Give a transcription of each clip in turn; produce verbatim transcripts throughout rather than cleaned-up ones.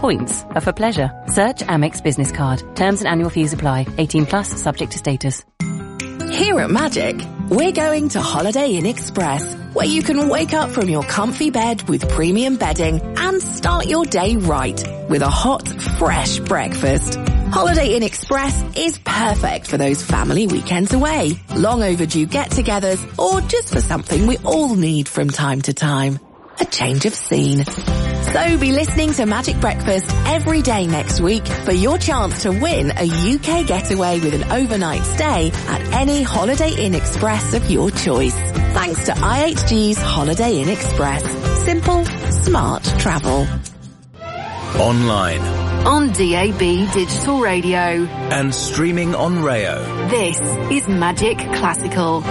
Points are for pleasure. Search Amex Business Card. Terms and annual fees apply. eighteen plus, subject to status. Here at Magic, we're going to Holiday Inn Express, where you can wake up from your comfy bed with premium bedding and start your day right with a hot, fresh breakfast. Holiday Inn Express is perfect for those family weekends away, long overdue get-togethers, or just for something we all need from time to time. A change of scene. So be listening to Magic Breakfast every day next week for your chance to win a U K getaway with an overnight stay at any Holiday Inn Express of your choice. Thanks to I H G's Holiday Inn Express. Simple, smart travel. Online. On D A B Digital Radio. And streaming on Rayo. This is Magic Classical.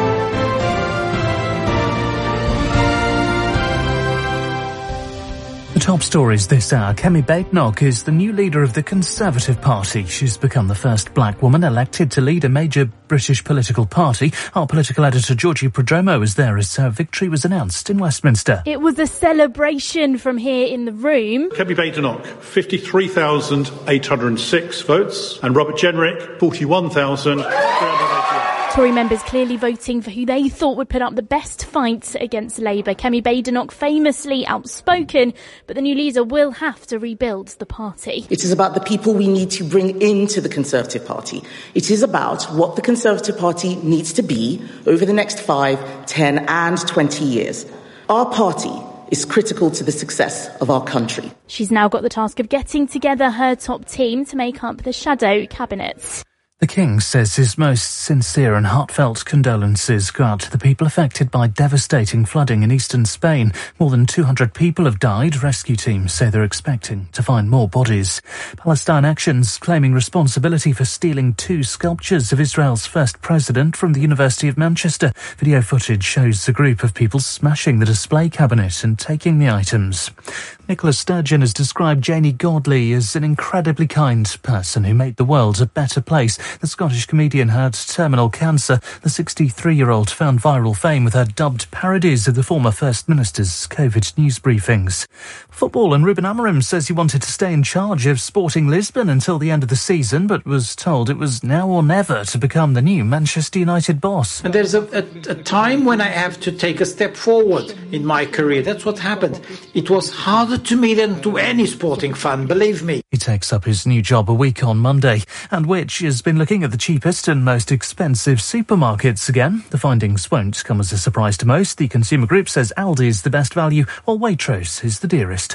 The top stories this hour. Kemi Badenoch is the new leader of the Conservative Party. She's become the first black woman elected to lead a major British political party. Our political editor Georgie Prodromo was there as her victory was announced in Westminster. It was a celebration from here in the room. Kemi Badenoch, fifty-three thousand eight hundred six votes, and Robert Jenrick, forty-one thousand three hundred eighty-one. Tory members clearly voting for who they thought would put up the best fight against Labour. Kemi Badenoch famously outspoken, but the new leader will have to rebuild the party. It is about the people we need to bring into the Conservative Party. It is about what the Conservative Party needs to be over the next five, ten and twenty years. Our party is critical to the success of our country. She's now got the task of getting together her top team to make up the shadow cabinet. The King says his most sincere and heartfelt condolences go out to the people affected by devastating flooding in eastern Spain. More than two hundred people have died. Rescue teams say they're expecting to find more bodies. Palestine Action's claiming responsibility for stealing two sculptures of Israel's first president from the University of Manchester. Video footage shows a group of people smashing the display cabinet and taking the items. Nicola Sturgeon has described Janie Godley as an incredibly kind person who made the world a better place. The Scottish comedian had terminal cancer. The sixty-three-year-old found viral fame with her dubbed parodies of the former First Minister's COVID news briefings. Football, and Ruben Amorim says he wanted to stay in charge of Sporting Lisbon until the end of the season, but was told it was now or never to become the new Manchester United boss. And there's a, a, a time when I have to take a step forward in my career. That's what happened. It was harder to me than to any sporting fan, believe me. He takes up his new job a week on Monday. And Which has been looking at the cheapest and most expensive supermarkets again. The findings won't come as a surprise to most. The consumer group says Aldi is the best value, while Waitrose is the dearest.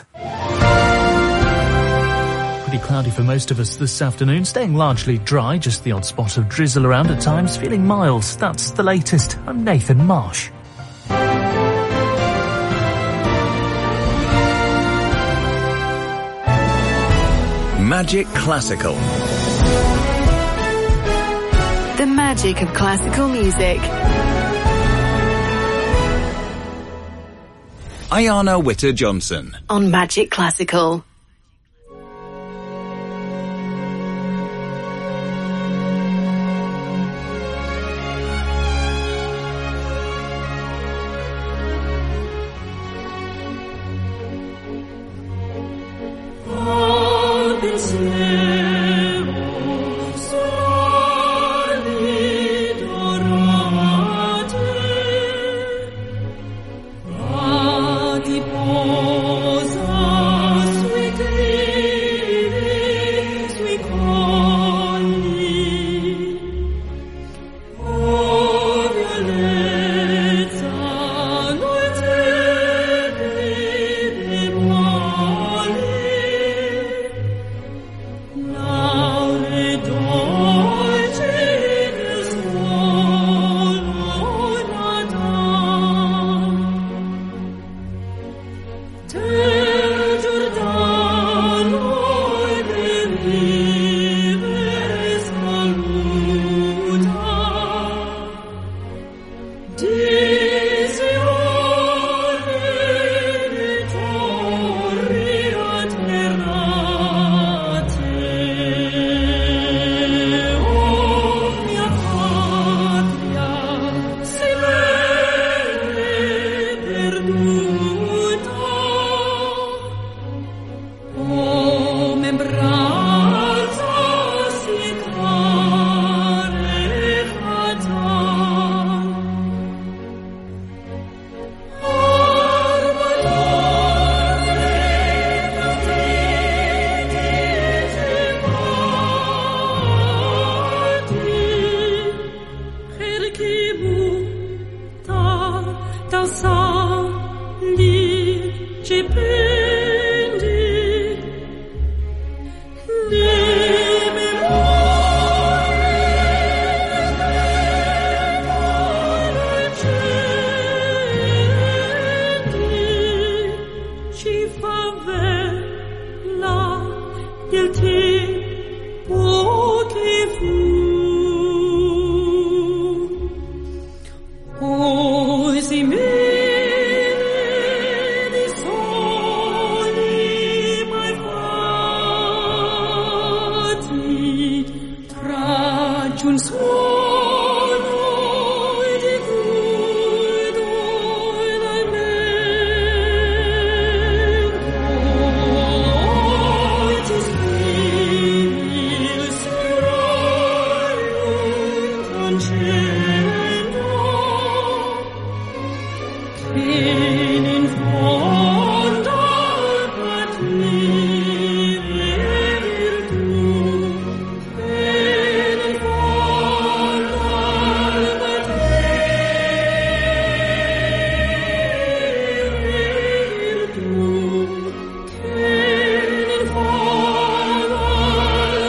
Pretty cloudy for most of us this afternoon, staying largely dry, just the odd spot of drizzle around at times, feeling mild. That's the latest. I'm Nathan Marsh. Magic Classical. The magic of classical music. Ayana Witter-Johnson. On Magic Classical. del tempo che fu. Così me di soli mai fatti traggi un suono di guido dal vento ti scrivi il seraglio cancellando che in fondo al patire virtù che in fondo al patire virtù che in fondo al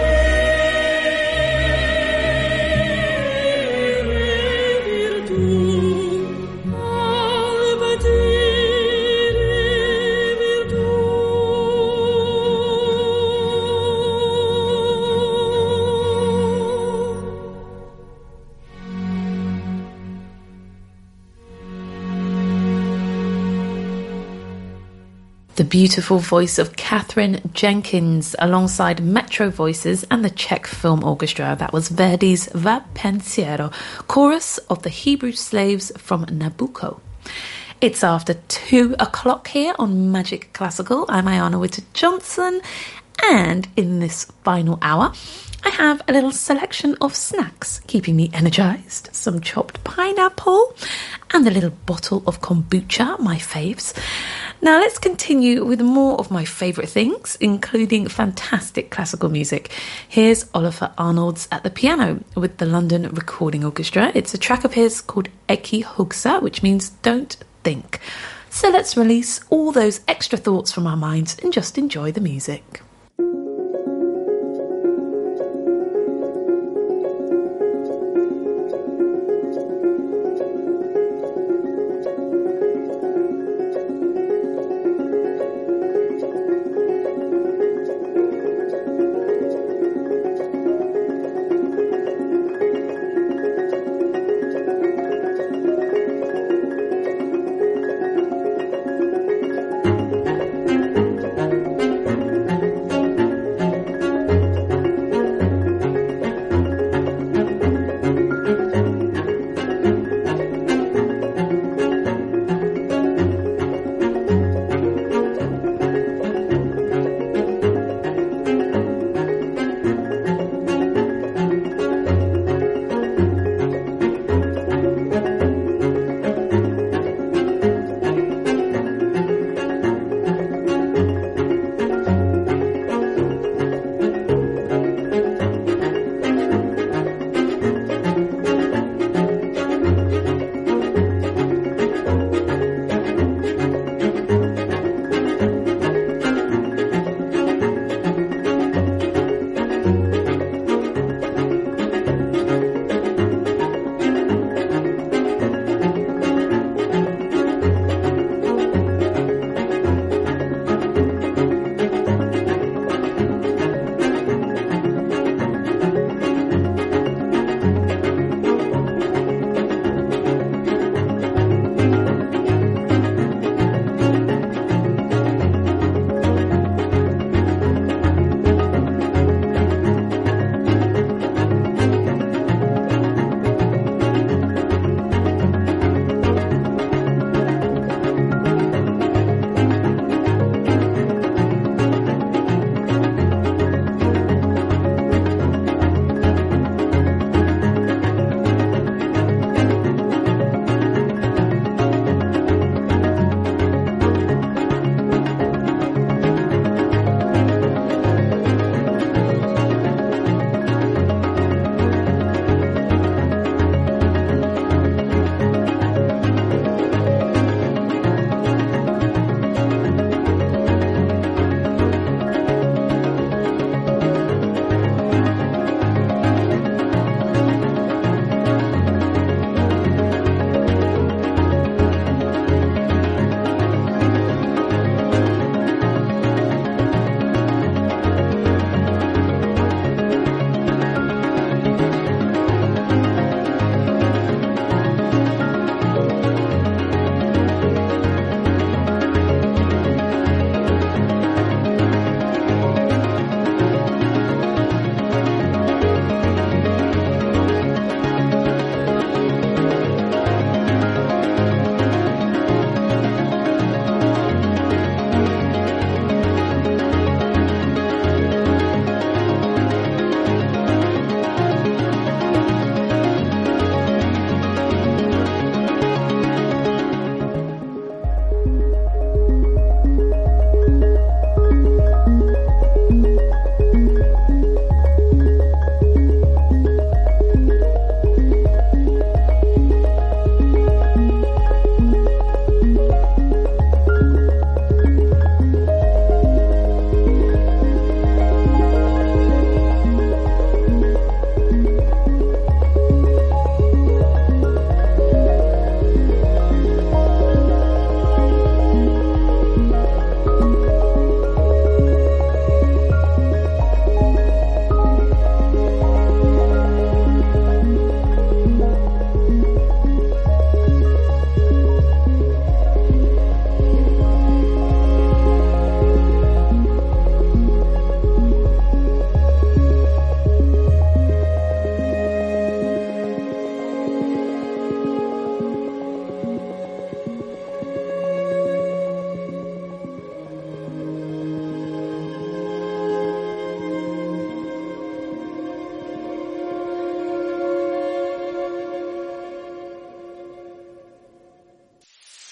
patire virtù al patire virtù. The beautiful voice of Catherine Jenkins alongside Metro Voices and the Czech Film Orchestra. That was Verdi's Va Pensiero, chorus of the Hebrew slaves from Nabucco. It's after two o'clock here on Magic Classical. I'm Ayana Whitter-Johnson, and in this final hour, I have a little selection of snacks keeping me energised, some chopped pineapple, and a little bottle of kombucha, my faves. Now let's continue with more of my favourite things, including fantastic classical music. Here's Oliver Arnolds at the piano with the London Recording Orchestra. It's a track of his called Eki Hugsa, which means don't think. So let's release all those extra thoughts from our minds and just enjoy the music.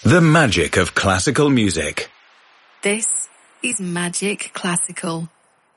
The magic of classical music. This is Magic Classical.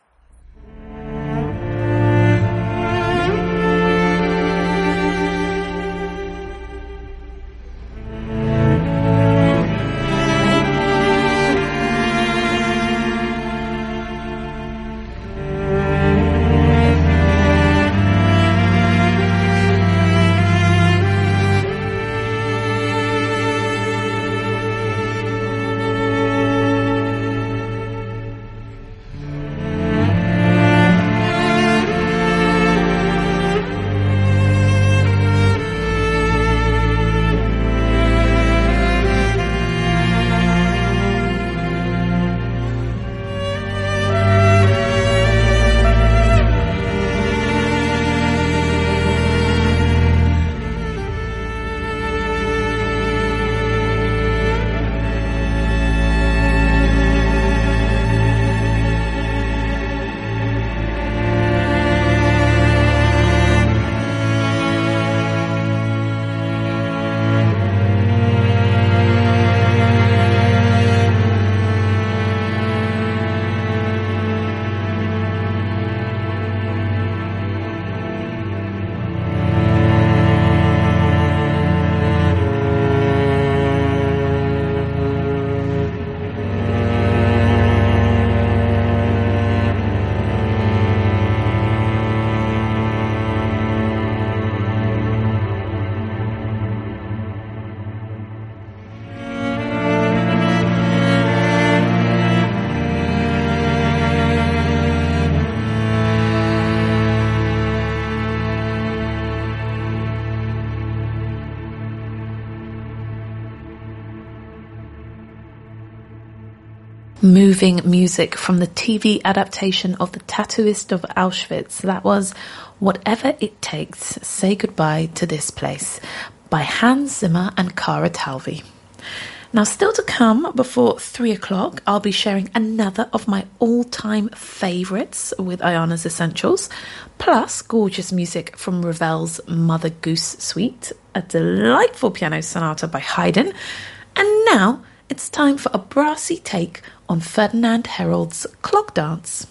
Moving music from the T V adaptation of The Tattooist of Auschwitz. That was Whatever It Takes, Say Goodbye to This Place by Hans Zimmer and Cara Talvi. Now, still to come before three o'clock, I'll be sharing another of my all-time favourites with Ayana's Essentials, plus gorgeous music from Ravel's Mother Goose Suite, a delightful piano sonata by Haydn, and now it's time for a brassy take on Ferdinand Herold's Clog Dance.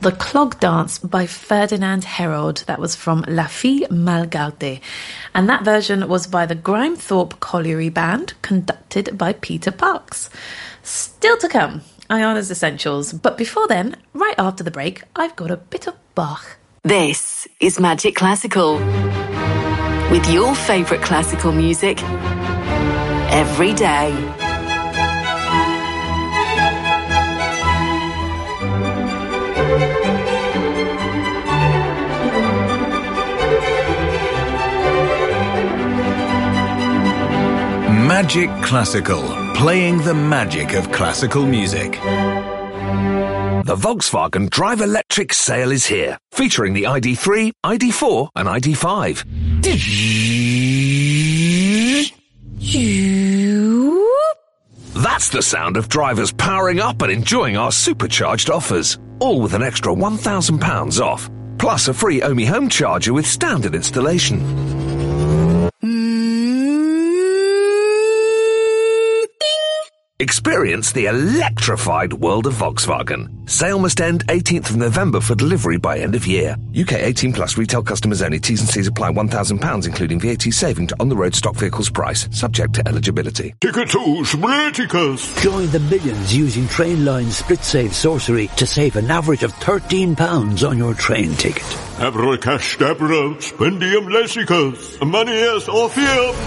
The Clog Dance by Ferdinand Herold. That was from La Fille Mal Gardée. And that version was by the Grimethorpe Colliery Band, conducted by Peter Parks. Still to come, Ayana's Essentials. But before then, right after the break, I've got a bit of Bach. This is Magic Classical. With your favourite classical music every day. Magic Classical, playing the magic of classical music. The Volkswagen Drive Electric sale is here, featuring the I D three, I D four and I D five. That's the sound of drivers powering up and enjoying our supercharged offers, all with an extra one thousand pounds off, plus a free Omi home charger with standard installation. Experience the electrified world of Volkswagen. Sale must end eighteenth of November for delivery by end of year. U K eighteen plus retail customers only. T's and C's apply. one thousand pounds including V A T saving to on-the-road stock vehicles price. Subject to eligibility. Ticket to Spliticus. Join the millions using Trainline Split Save Sorcery to save an average of thirteen pounds on your train ticket. Abra cash dabra, spendium lessicus, manias orpheum.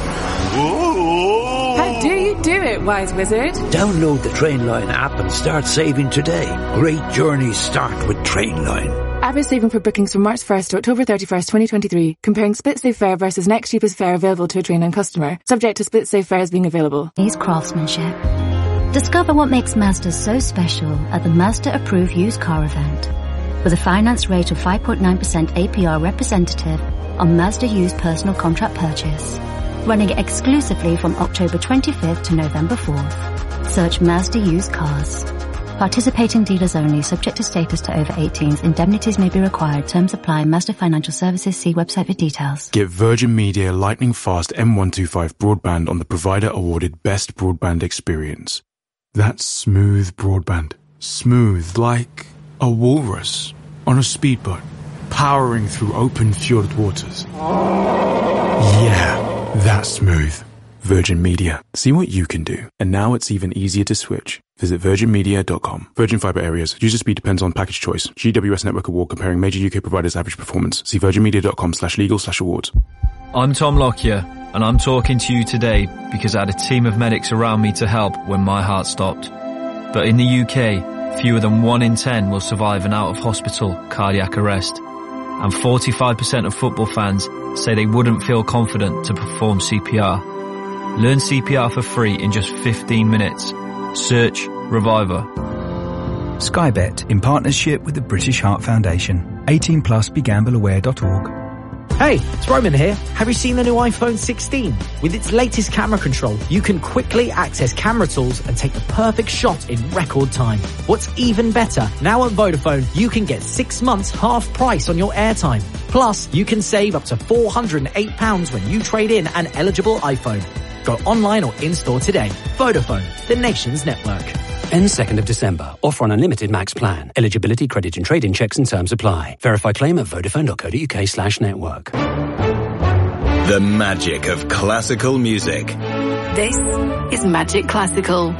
How do you do it, wise wizard? Download the Trainline app and start saving today. Great journeys start with Trainline. Average saving for bookings from March first to October thirty-first, twenty twenty-three. Comparing split save fare versus next cheapest fare available to a Trainline customer. Subject to split save fares being available. Is craftsmanship. Discover what makes Mazda so special at the Mazda Approved Used Car event. With a finance rate of five point nine percent A P R representative on Mazda used personal contract purchase. Running exclusively from October twenty-fifth to November fourth. Search Mazda Used Cars. Participating dealers only, subject to status to over eighteens. Indemnities may be required. Terms apply. Mazda Financial Services. See website for details. Get Virgin Media lightning fast M one twenty-five broadband on the provider awarded best broadband experience. That's smooth broadband. Smooth like a walrus on a speedboat, powering through open fjord waters. Yeah. That's smooth. Virgin Media. See what you can do. And now it's even easier to switch. Visit virgin media dot com. Virgin Fibre areas. User speed depends on package choice. G W S Network Award comparing major U K providers' average performance. See virgin media dot com slash legal slash awards. I'm Tom Lockyer, and I'm talking to you today because I had a team of medics around me to help when my heart stopped. But in the U K, fewer than one in ten will survive an out-of-hospital cardiac arrest. And forty-five percent of football fans say they wouldn't feel confident to perform C P R. Learn C P R for free in just fifteen minutes. Search Reviver. Sky Bet, in partnership with the British Heart Foundation. eighteen plus, be gamble aware dot org. Hey, it's Roman here. Have you seen the new iPhone sixteen? With its latest camera control, you can quickly access camera tools and take the perfect shot in record time. What's even better, now at Vodafone, you can get six months half price on your airtime. Plus, you can save up to four hundred eight pounds when you trade in an eligible iPhone. Go online or in-store today. Vodafone, the nation's network. Ends second of December. Offer on unlimited max plan. Eligibility, credit and trade-in checks and terms apply. Verify claim at vodafone dot co dot uk slash network. The magic of classical music. This is Magic Classical.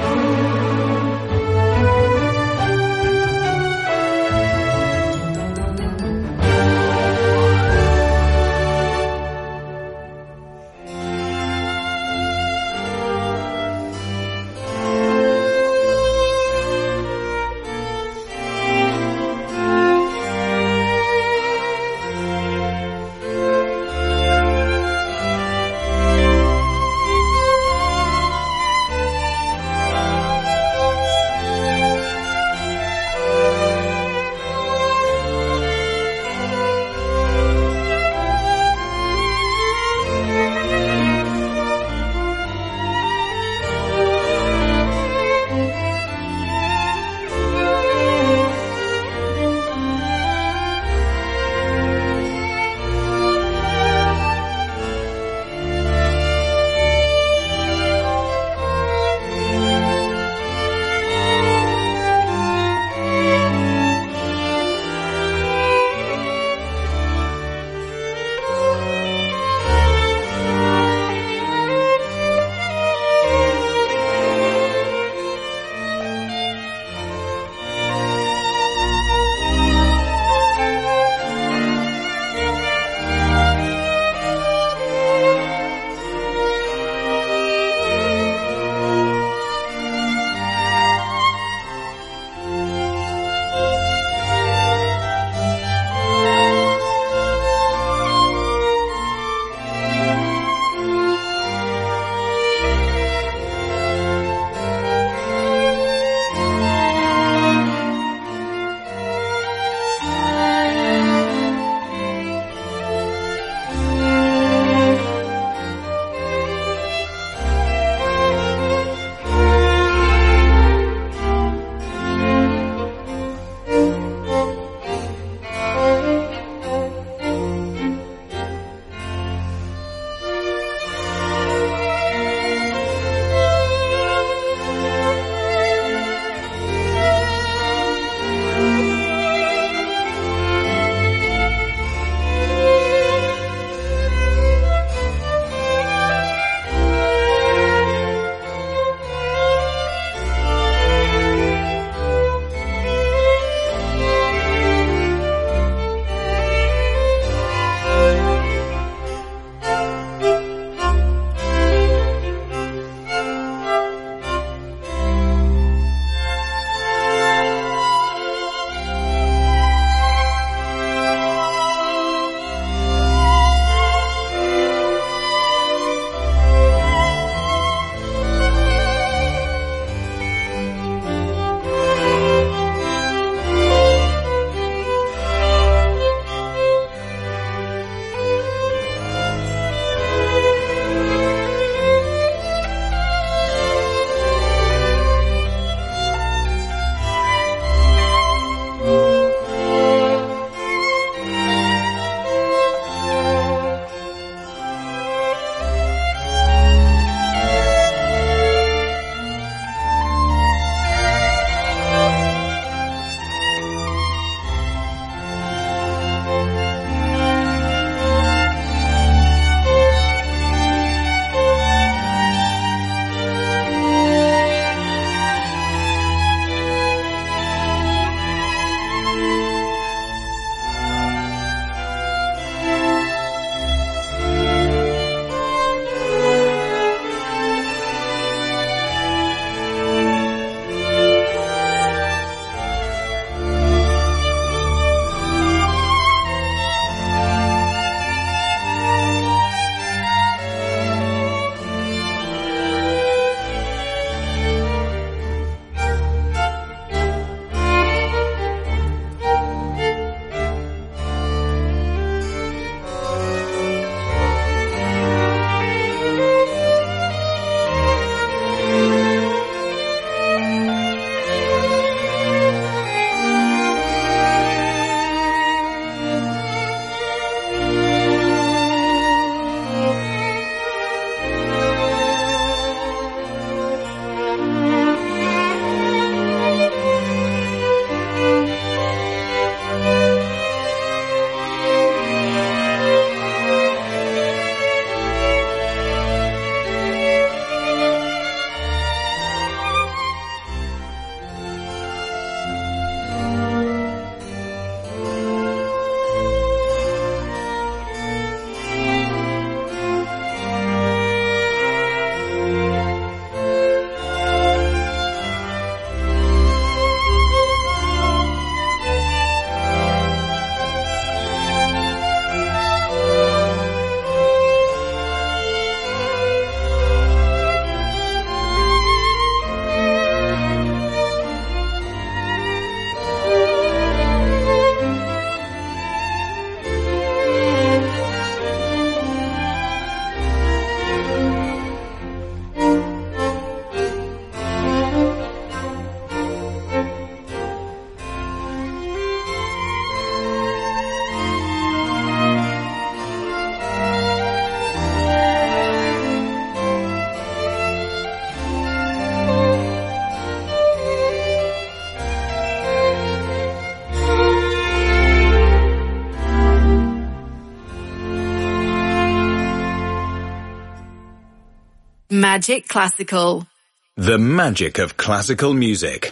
Magic Classical. The magic of classical music.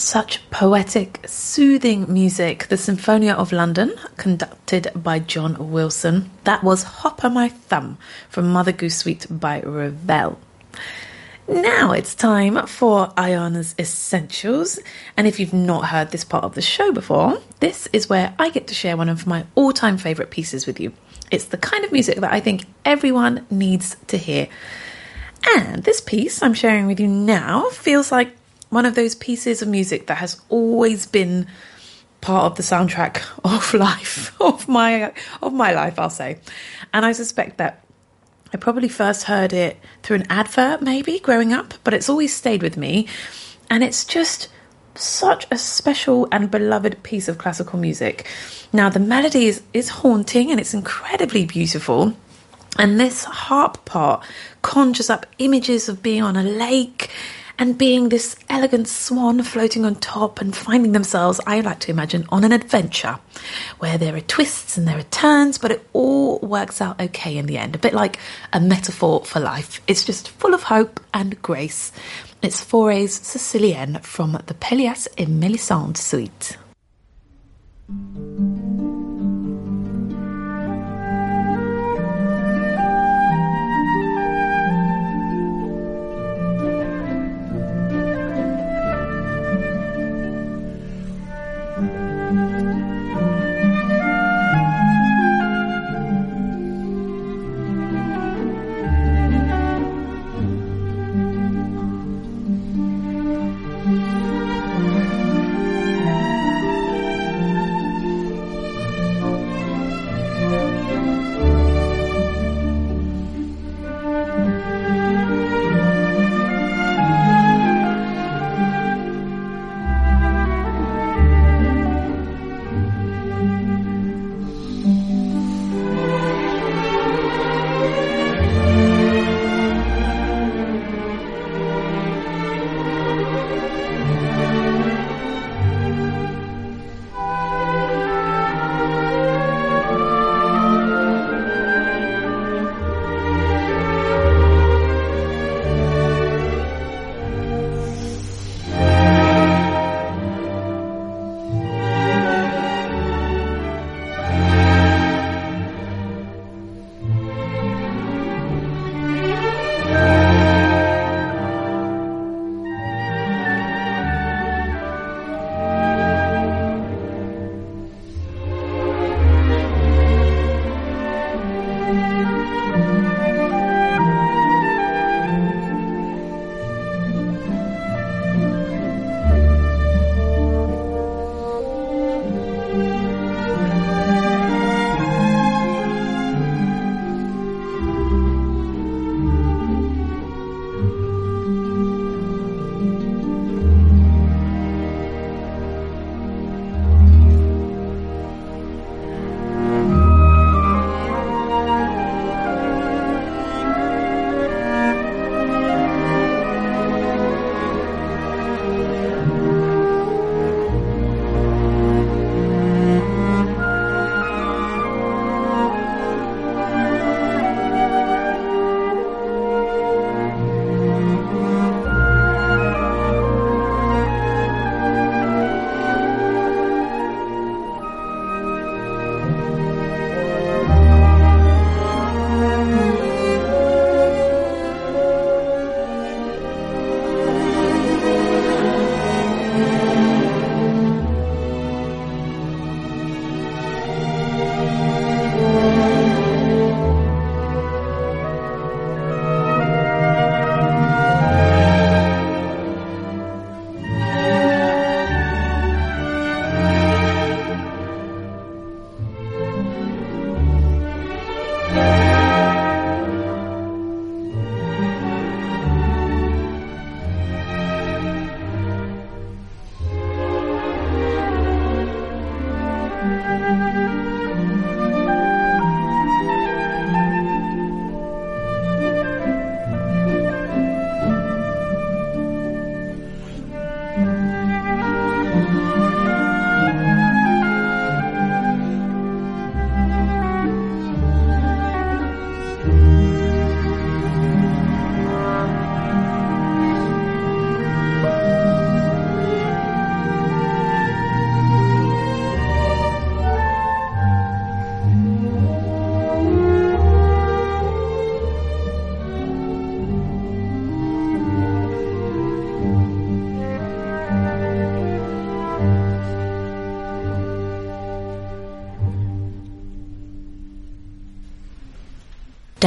Such poetic, soothing music. The Symphonia of London, conducted by John Wilson. That was Hop on My Thumb from Mother Goose Suite by Ravel. Now it's time for Ayana's Essentials. And if you've not heard this part of the show before, this is where I get to share one of my all-time favourite pieces with you. It's the kind of music that I think everyone needs to hear. And this piece I'm sharing with you now feels like one of those pieces of music that has always been part of the soundtrack of life, of my of my life, I'll say. And I suspect that I probably first heard it through an advert, maybe, growing up, but it's always stayed with me. And it's just such a special and beloved piece of classical music. Now, the melody is, is haunting and it's incredibly beautiful. And this harp part conjures up images of being on a lake and being this elegant swan floating on top and finding themselves, I like to imagine, on an adventure where there are twists and there are turns, but it all works out okay in the end. A bit like a metaphor for life. It's just full of hope and grace. It's Fauré's Sicilienne from the Pelléas et Mélisande suite.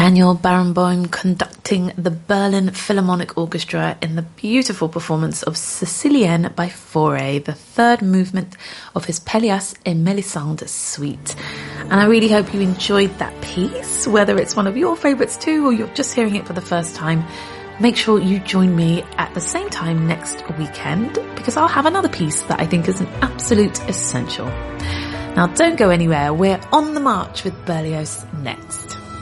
Daniel Barenboim conducting the Berlin Philharmonic Orchestra in the beautiful performance of Sicilienne by Fauré, the third movement of his Pelléas et Mélisande suite. And I really hope you enjoyed that piece, whether it's one of your favourites too or you're just hearing it for the first time. Make sure you join me at the same time next weekend, because I'll have another piece that I think is an absolute essential. Now don't go anywhere, we're on the march with Berlioz next.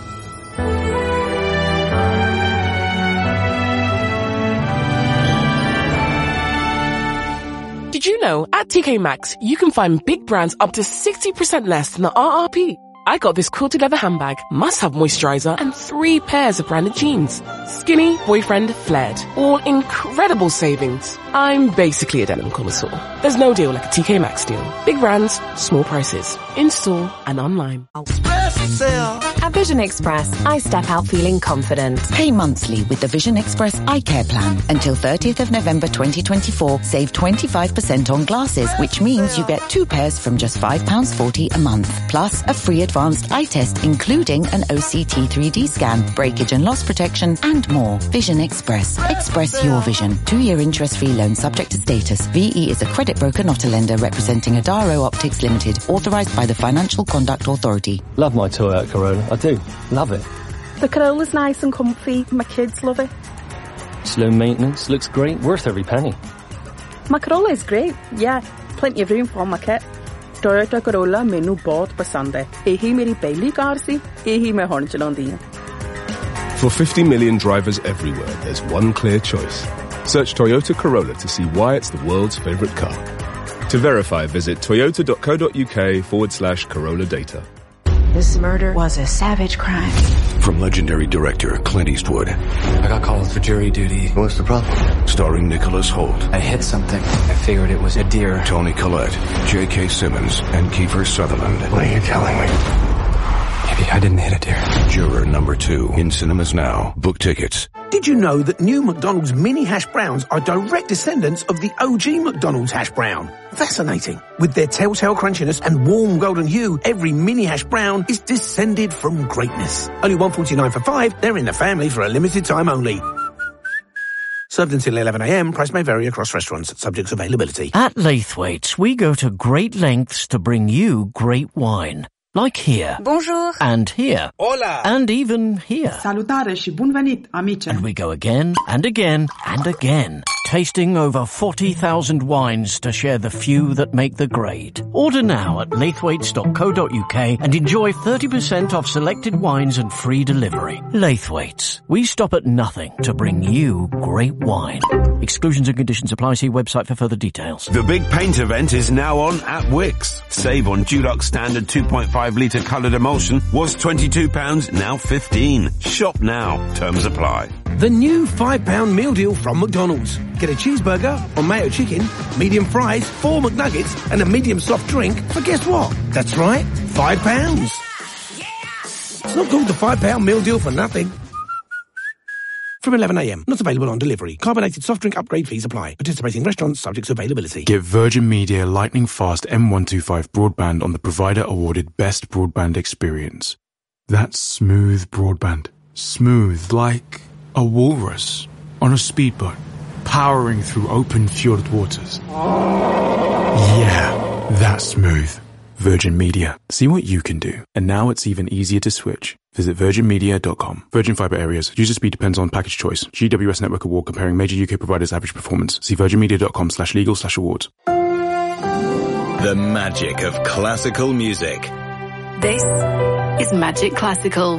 Did you know, at T K Maxx, you can find big brands up to sixty percent less than the R R P. I got this quilted leather handbag, must-have moisturizer, and three pairs of branded jeans. Skinny, boyfriend, flared. All incredible savings. I'm basically a denim connoisseur. There's no deal like a T K Maxx deal. Big brands, small prices. In-store and online. At Vision Express, I step out feeling confident. Pay monthly with the Vision Express Eye Care Plan. Until thirtieth of November twenty twenty-four, save twenty-five percent on glasses, which means you get two pairs from just five pounds forty a month. Plus a free advanced eye test, including an O C T three D scan, breakage and loss protection, and more. Vision Express. Express your vision. Two-year interest-free loan subject to status. V E is a credit broker, not a lender, representing Adaro Optics Limited, authorised by the Financial Conduct Authority. Love my Toyota Corolla. I do. Love it. The Corolla's nice and comfy. My kids love it. Slow maintenance. Looks great. Worth every penny. My Corolla is great. Yeah, plenty of room for my kit. Toyota Corolla ਮੈਨੂੰ ਬਹੁਤ ਪਸੰਦ ਹੈ। ਇਹੀ ਮੇਰੀ ਪਹਿਲੀ ਕਾਰ ਸੀ, ਇਹੀ ਮੈਂ ਹੁਣ ਚਲਾਉਂਦੀ ਹਾਂ। For fifty million drivers everywhere, there's one clear choice. Search Toyota Corolla to see why it's the world's favourite car. To verify, visit toyota.co.uk forward slash Corolla data. This murder was a savage crime. From legendary director Clint Eastwood. I got called for jury duty. What's the problem? Starring Nicholas Hoult. I hit something. I figured it was a deer. Toni Collette, J K. Simmons, and Kiefer Sutherland. What are you telling me? Maybe I didn't hit a deer. Juror number two. In cinemas now. Book tickets. Did you know that new McDonald's mini hash browns are direct descendants of the O G McDonald's hash brown? Fascinating. With their telltale crunchiness and warm golden hue, every mini hash brown is descended from greatness. Only one forty-nine for five. They're in the family for a limited time only. Served until eleven a m. Price may vary across restaurants, subject to availability. At Laithwaite's, we go to great lengths to bring you great wine. Like here. Bonjour. And here. Hola. And even here. Salutare și bun venit, amice. And we go again and again and again, tasting over forty thousand wines to share the few that make the grade. Order now at laithwaites dot co dot uk and enjoy thirty percent off selected wines and free delivery. Laithwaite's. We stop at nothing to bring you great wine. Exclusions and conditions apply. See website for further details. The big paint event is now on at Wickes. Save on Dulux Standard two point five litre coloured emulsion. Was twenty-two pounds, now fifteen. Shop now. Terms apply. The new five pound meal deal from McDonald's. Get a cheeseburger or mayo chicken, medium fries, four McNuggets, and a medium soft drink for guess what? That's right, five pounds. It's not called the five pound meal deal for nothing. From eleven a m. Not available on delivery. Carbonated soft drink upgrade fees apply. Participating restaurants subject to availability. Get Virgin Media lightning fast M one twenty-five broadband on the provider awarded best broadband experience. That's smooth broadband. Smooth like a walrus on a speedboat, powering through open fjord waters. Yeah, that's smooth. Virgin Media. See what you can do. And now it's even easier to switch. Visit virgin media dot com. Virgin Fibre areas. User speed depends on package choice. G W S Network Award comparing major U K providers' average performance. See virgin media dot com slash legal slash awards. The magic of classical music. This is Magic Classical.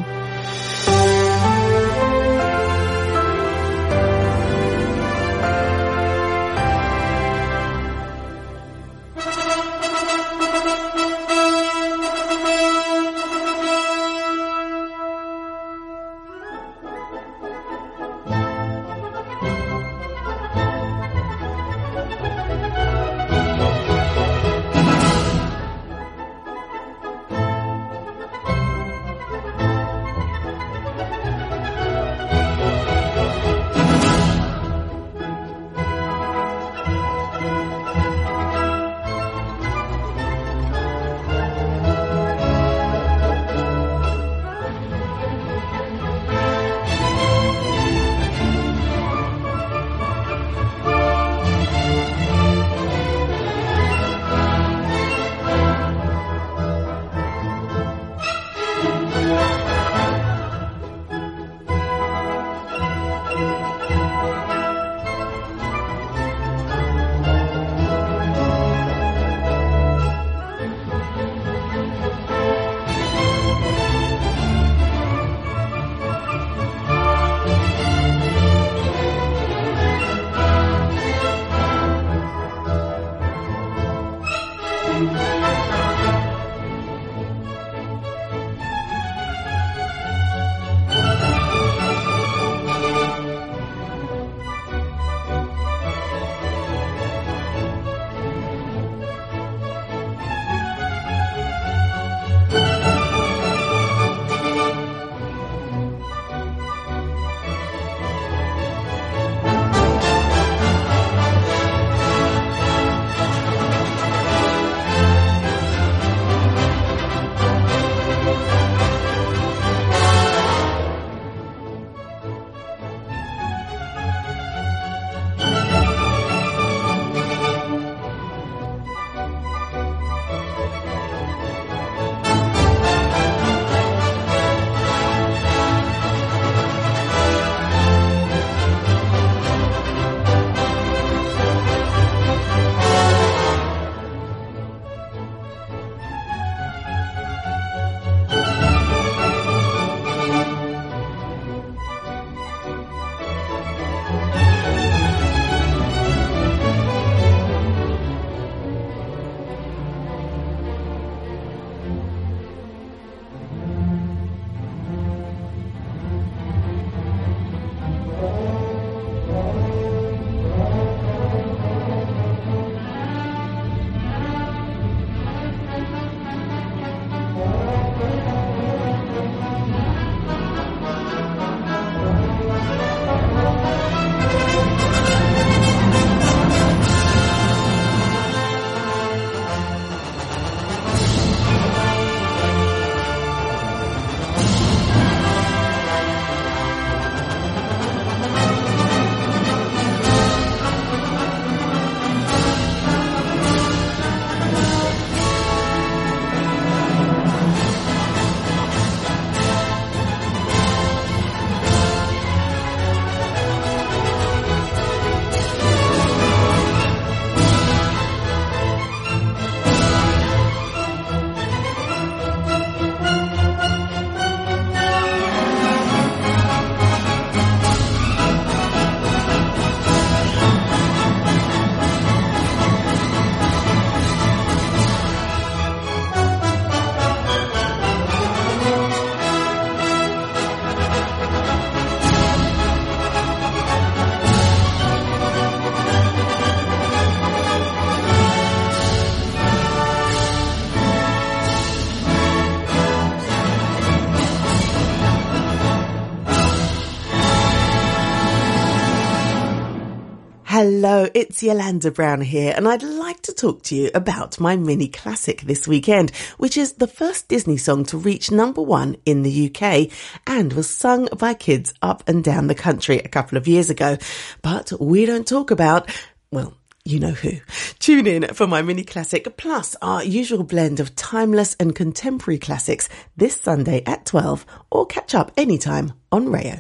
Hello, it's Yolanda Brown here, and I'd like to talk to you about my mini classic this weekend, which is the first Disney song to reach number one in the U K and was sung by kids up and down the country a couple of years ago. But we don't talk about, well, you know who. Tune in for my mini classic, plus our usual blend of timeless and contemporary classics this Sunday at twelve, or catch up anytime on Rayo.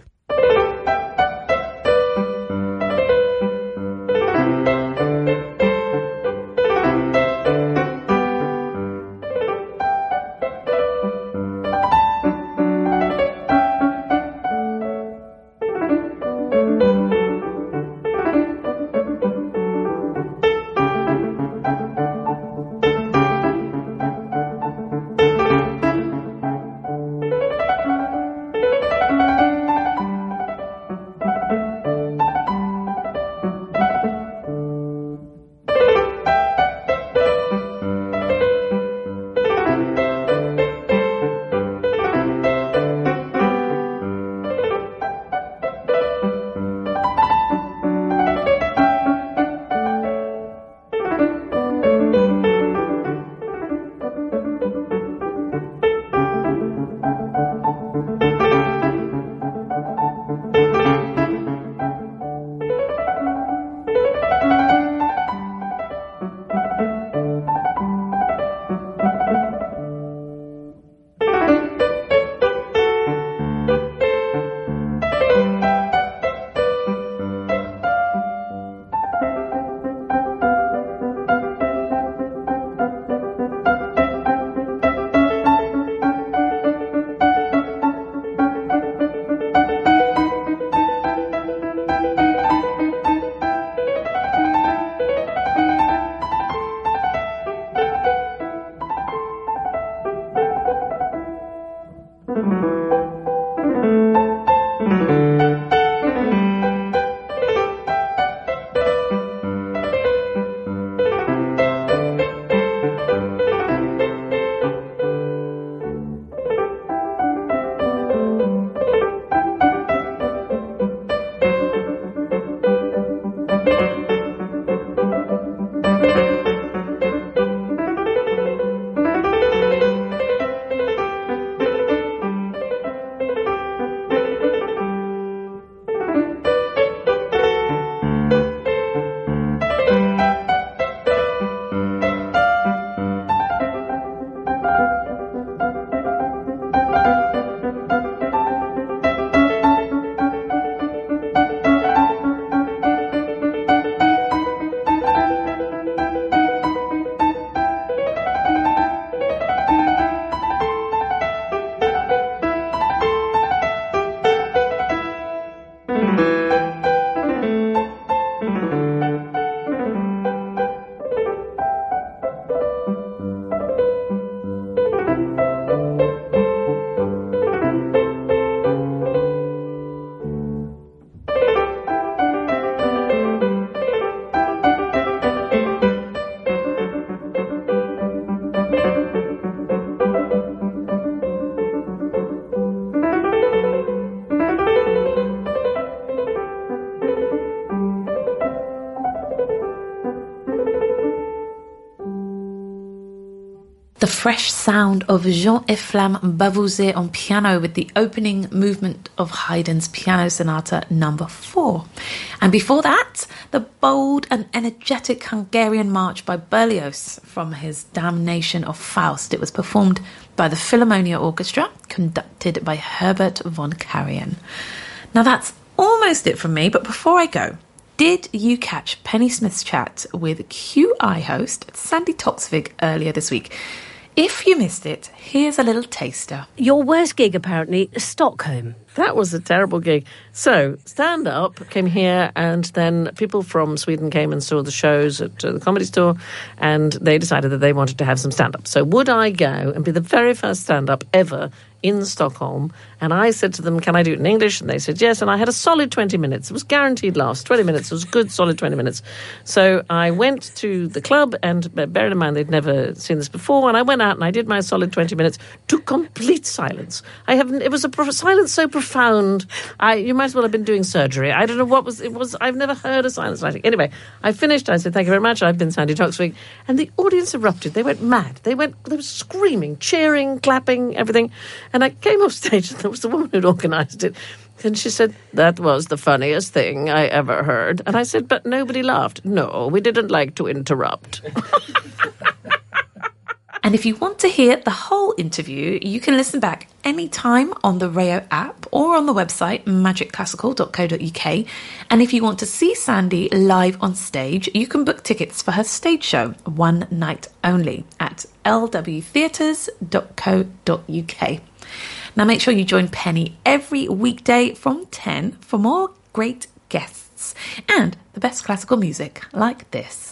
The fresh sound of Jean Efflam Bavouzet on piano with the opening movement of Haydn's Piano Sonata number four. And before that, the bold and energetic Hungarian march by Berlioz from his Damnation of Faust. It was performed by the Philharmonia Orchestra, conducted by Herbert von Karajan. Now that's almost it from me, but before I go, did you catch Penny Smith's chat with Q I host Sandy Toksvig earlier this week? If you missed it, here's a little taster. Your worst gig, apparently, Stockholm. That was a terrible gig. So, Stand Up came here, and then people from Sweden came and saw the shows at uh, the Comedy Store, and they decided that they wanted to have some stand-up. So would I go and be the very first stand-up ever in Stockholm? And I said to them, can I do it in English? And they said yes, and I had a solid twenty minutes. It was guaranteed last. twenty minutes. It was a good, solid twenty minutes. So I went to the club, and bearing in mind they'd never seen this before, and I went out and I did my solid twenty minutes to complete silence. I haven't. It was a prof- silence so profound profound. I you might as well have been doing surgery. I don't know what was it was. I've never heard of silent lighting. Anyway, I finished. I said, "Thank you very much. I've been Sandy Toksvig," and the audience erupted. They went mad. They went. They were screaming, cheering, clapping, everything. And I came off stage, and there was the woman who'd organised it. And she said, "That was the funniest thing I ever heard." And I said, "But nobody laughed." "No, we didn't like to interrupt." And if you want to hear the whole interview, you can listen back anytime on the Rayo app or on the website magic classical dot co dot uk. And if you want to see Sandy live on stage, you can book tickets for her stage show, one night only, at l w theatres dot co dot uk. Now make sure you join Penny every weekday from ten for more great guests and the best classical music like this.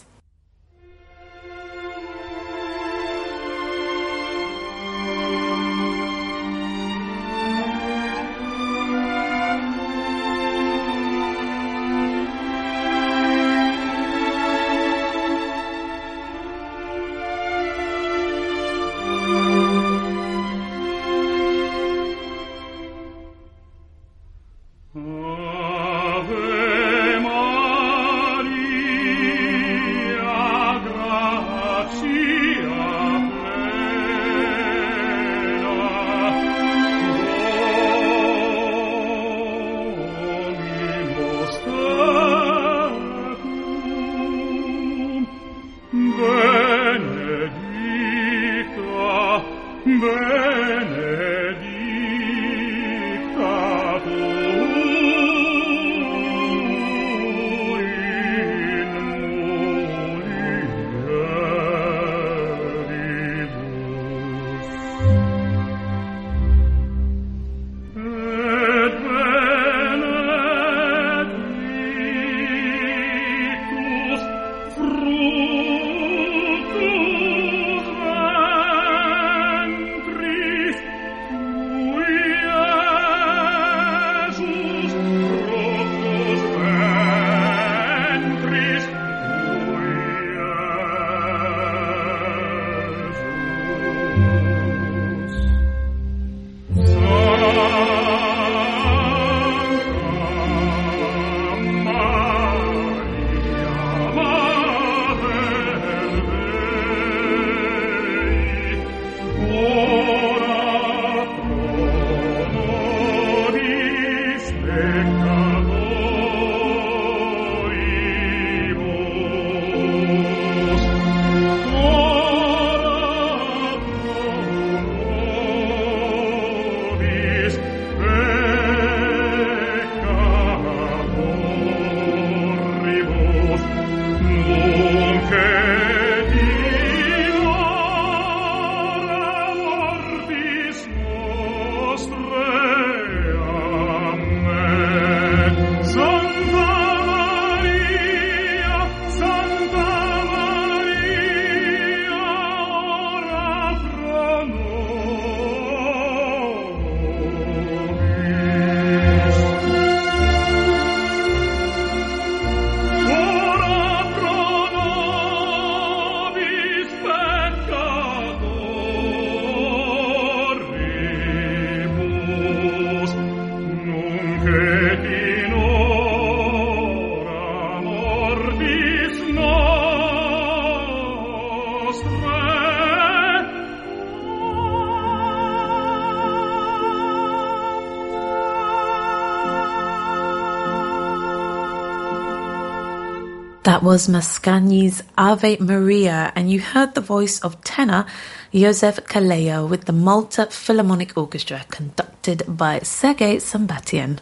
That was Mascagni's Ave Maria, and you heard the voice of tenor Joseph Callejo with the Malta Philharmonic Orchestra, conducted by Sergei Sambatian.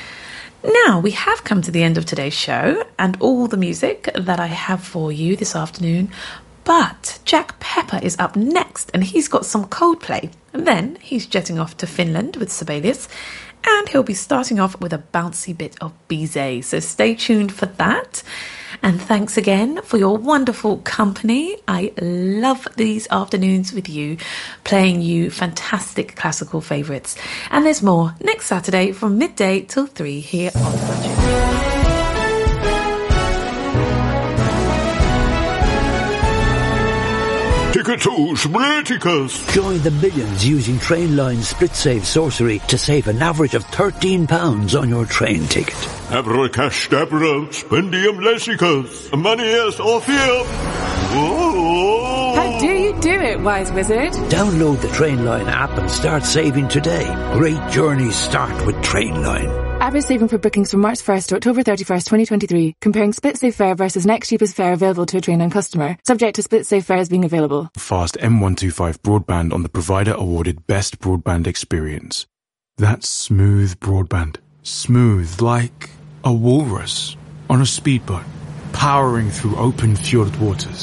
Now, we have come to the end of today's show and all the music that I have for you this afternoon, but Jack Pepper is up next and he's got some Coldplay. And then he's jetting off to Finland with Sibelius, and he'll be starting off with a bouncy bit of Bizet. So stay tuned for that. And thanks again for your wonderful company. I love these afternoons with you, playing you fantastic classical favourites. And there's more next Saturday from midday till three here on Magic. Trucatus Politicus. Join the millions using Trainline Split Save Sorcery to save an average of thirteen pounds on your train ticket. Abracadabra, Spendium Lessicus, Manius Orpheum. How do you do it, Wise Wizard? Download the Trainline app and start saving today. Great journeys start with Trainline. Average saving for bookings from March first to October thirty-first, twenty twenty-three. Comparing Split Save fare versus next cheapest fare available to a Trainline customer. Subject to Split Save fares being available. Fast M one twenty-five broadband on the provider-awarded Best Broadband Experience. That's smooth broadband. Smooth like a walrus on a speedboat, powering through open fjord waters.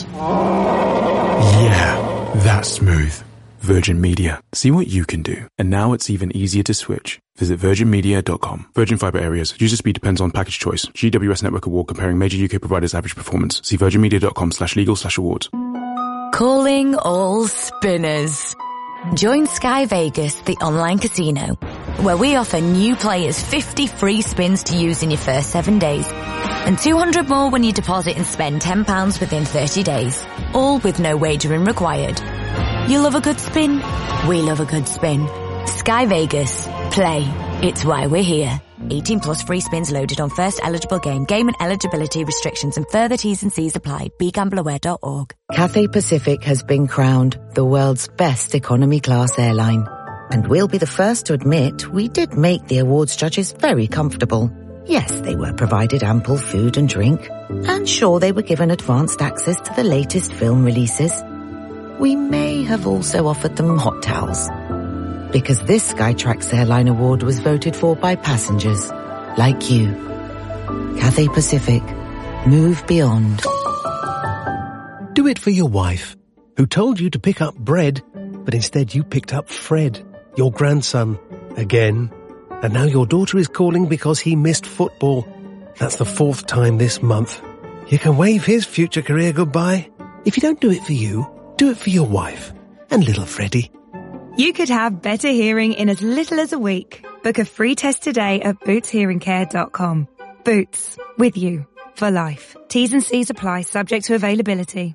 Yeah, that's smooth. Virgin Media. See what you can do. And now it's even easier to switch. Visit virgin media dot com. Virgin Fibre areas. User speed depends on package choice. G W S Network Award comparing major U K providers' average performance. See virgin media dot com slash legal slash awards. Calling all spinners. Join Sky Vegas, the online casino, where we offer new players fifty free spins to use in your first seven days. And two hundred more when you deposit and spend ten pounds within thirty days. All with no wagering required. You love a good spin? We love a good spin. Sky Vegas. Play. It's why we're here. eighteen plus free spins loaded on first eligible game. Game and eligibility restrictions and further T's and C's apply. be gamble aware dot org. Cathay Pacific has been crowned the world's best economy class airline. And we'll be the first to admit we did make the awards judges very comfortable. Yes, they were provided ample food and drink. And sure, they were given advanced access to the latest film releases. We may have also offered them hot towels. Because this Skytrax Airline Award was voted for by passengers like you. Cathay Pacific. Move beyond. Do it for your wife, who told you to pick up bread, but instead you picked up Fred, your grandson, again. And now your daughter is calling because he missed football. That's the fourth time this month. You can wave his future career goodbye. If you don't do it for you, do it for your wife and little Freddie. You could have better hearing in as little as a week. Book a free test today at boots hearing care dot com. Boots. With you. For life. T's and C's apply, subject to availability.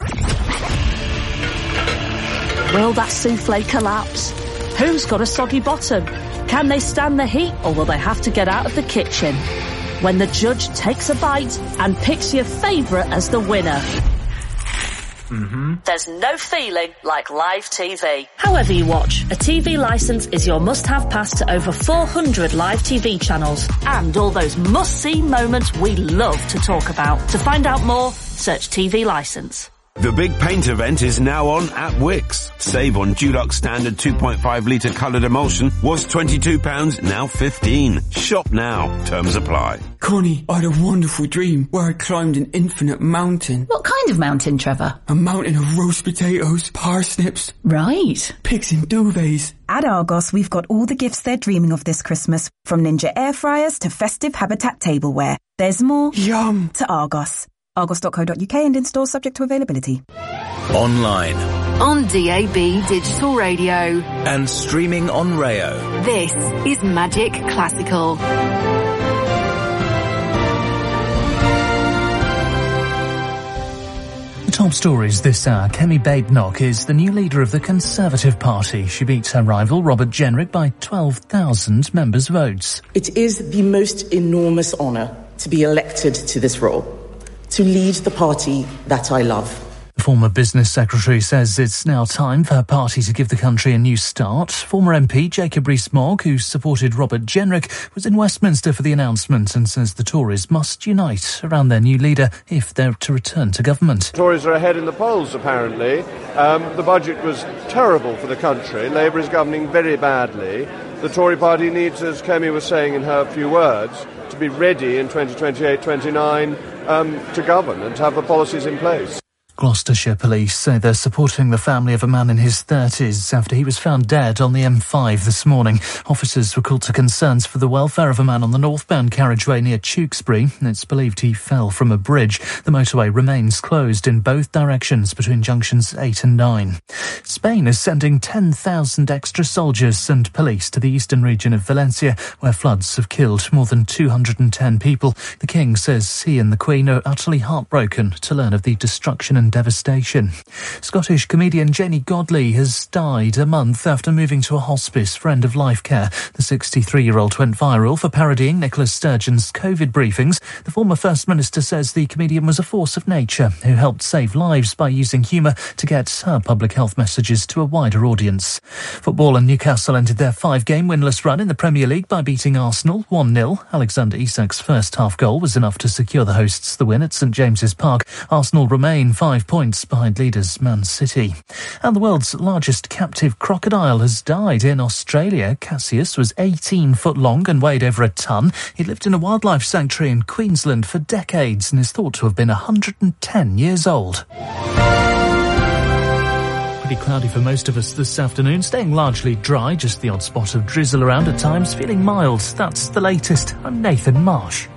Will that souffle collapse? Who's got a soggy bottom? Can they stand the heat, or will they have to get out of the kitchen? When the judge takes a bite and picks your favourite as the winner. Mm-hmm. There's no feeling like live T V. However you watch, a T V licence is your must-have pass to over four hundred live T V channels and all those must-see moments we love to talk about. To find out more, search T V licence. The big paint event is now on at Wickes. Save on Dulux Standard two point five litre coloured emulsion was twenty-two pounds, now fifteen. Shop now. Terms apply. Connie, I had a wonderful dream where I climbed an infinite mountain. What kind of mountain, Trevor? A mountain of roast potatoes, parsnips. Right. Pigs and duvets. At Argos, we've got all the gifts they're dreaming of this Christmas, from Ninja air fryers to festive Habitat tableware. There's more. Yum. To Argos. argos dot co dot uk and in store subject to availability. Online. On D A B digital radio. And streaming on Rayo. This is Magic Classical. The top stories this hour. Kemi Badenoch is the new leader of the Conservative Party. She beats her rival Robert Jenrick by twelve thousand members' votes. It is the most enormous honour to be elected to this role, to lead the party that I love. The former business secretary says it's now time for her party to give the country a new start. Former M P Jacob Rees-Mogg, who supported Robert Jenrick, was in Westminster for the announcement and says the Tories must unite around their new leader if they're to return to government. Tories are ahead in the polls, apparently. Um, the budget was terrible for the country. Labour is governing very badly. The Tory party needs, as Kemi was saying in her few words, to be ready in twenty twenty-eight twenty-nine um, to govern and to have the policies in place. Gloucestershire police say they're supporting the family of a man in his thirties after he was found dead on the M five this morning. Officers were called to concerns for the welfare of a man on the northbound carriageway near Tewkesbury. It's believed he fell from a bridge. The motorway remains closed in both directions between junctions eight and nine. Spain is sending ten thousand extra soldiers and police to the eastern region of Valencia, where floods have killed more than two hundred ten people. The King says he and the Queen are utterly heartbroken to learn of the destruction and and devastation. Scottish comedian Janey Godley has died a month after moving to a hospice for end-of-life care. The sixty-three-year-old went viral for parodying Nicola Sturgeon's COVID briefings. The former First Minister says the comedian was a force of nature who helped save lives by using humour to get her public health messages to a wider audience. Football, and Newcastle ended their five-game winless run in the Premier League by beating Arsenal one nil. Alexander Isak's first half goal was enough to secure the hosts the win at St James's Park. Arsenal remain five points behind leaders Man City. And the world's largest captive crocodile has died in Australia. Cassius was eighteen foot long and weighed over a tonne. He lived in a wildlife sanctuary in Queensland for decades and is thought to have been one hundred ten years old. Pretty cloudy for most of us this afternoon, staying largely dry, just the odd spot of drizzle around at times, feeling mild. That's the latest. I'm Nathan Marsh.